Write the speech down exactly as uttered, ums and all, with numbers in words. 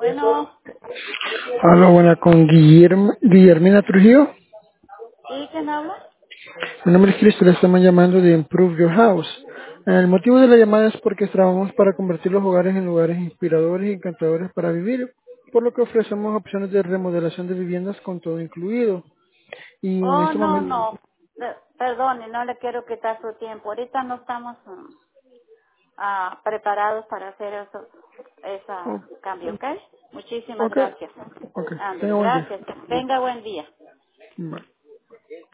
Bueno, Hola, buena, con Guillermo, Guillermina Trujillo. ¿sí? ¿Quién habla? Mi nombre es Cristo, le estamos llamando de Improve Your House. El motivo de la llamada es porque trabajamos para convertir los hogares en lugares inspiradores y encantadores para vivir, por lo que ofrecemos opciones de remodelación de viviendas con todo incluido. Y en Oh, este no, momento, no. Pe- Perdone, no le quiero quitar su tiempo. Ahorita no estamos mm, ah, preparados para hacer eso, ese oh, cambio, ¿ok? Muchísimas ok, gracias. ok, tenga Ándale, buen día. gracias. Tenga buen día. Bye.